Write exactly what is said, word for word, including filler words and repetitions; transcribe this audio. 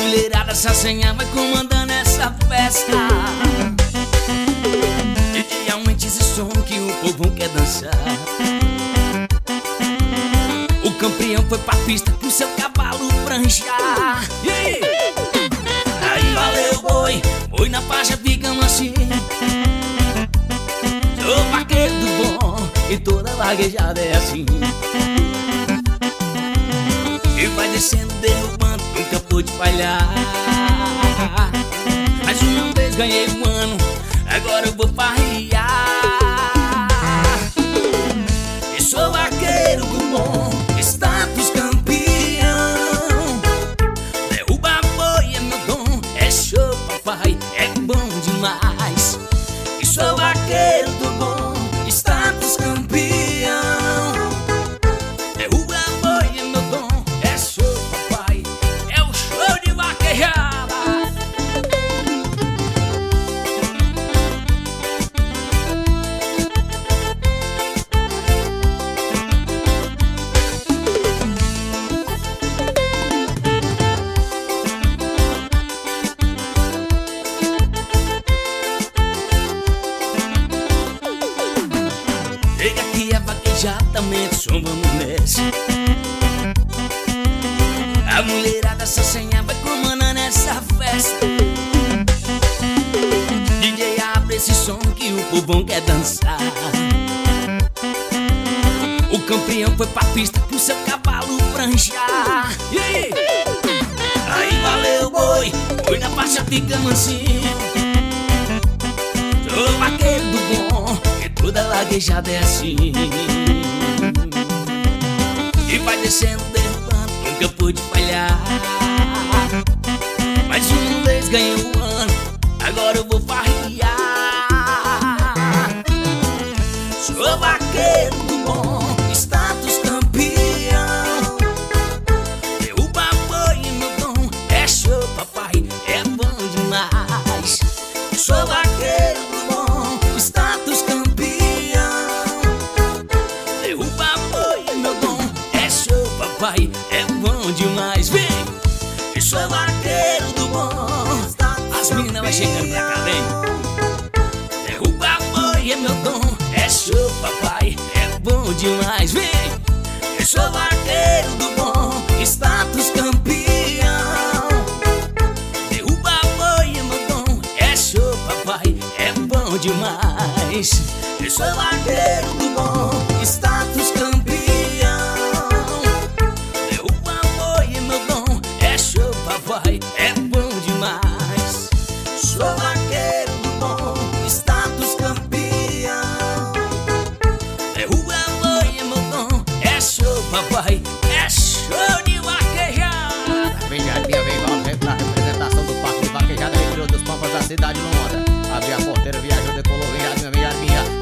mulherada Sassanha vai comandando essa festa. D J aumente esse som que o povo quer dançar. O campeão foi pra pista pro seu cavalo pranchar. E aí? Aí valeu boi, boi na faixa fica assim. Sou vaqueiro do bom e toda vaguejada é assim. E vai descendo, derrubando, nunca pôde falhar. Mais uma vez ganhei um ano, agora eu vou farrear. E sou vaqueiro do bom, status campeão. Derruba boi é meu dom, é show papai, é bom demais. E sou vaqueiro do bom, status campeão. Derruba boi é meu dom, é show papai, é o show de vaquejada. Chega aqui a vaquejada, mente, som, vamos nessa. A mulherada Sassanha vai comandando essa festa. D J abre esse som que o povão quer dançar. O campeão foi pra pista pro seu cavalo pranchar. E aí? Aí valeu boi, boi na faixa fica mansinho. Sou vaqueiro do bom, toda laguejada é assim. E vai descendo, derrubando, nunca pude falhar. Mais uma vez ganhei um ano, agora eu vou farrear. Sou vaqueiro do bom, status campeão. Derruba boi e meu dom, é show papai, é bom demais. Sou vaqueiro do bom, status campeão. Pai, é bom demais, vem! Eu sou vaqueiro do bom. As minas vai chegando pra cá, vem! Derruba boi, é meu dom, é show, papai, é bom demais, vem! Eu sou vaqueiro do bom, status campeão. Derruba boi, é meu dom, é show, papai, é bom demais. Eu sou vaqueiro do bom, status campeão. Papai, é bom demais. Sou vaqueiro do bom, status campeão. Derruba boi é meu dom, é show papai, é show de vaquejada. Vem Jardim, vem Valdo, na representação do Parque de Vaquejada, retirou dos pampas da cidade Londra. Abre a porteira, viajou, decolou, vem Jardim, vem Jardim.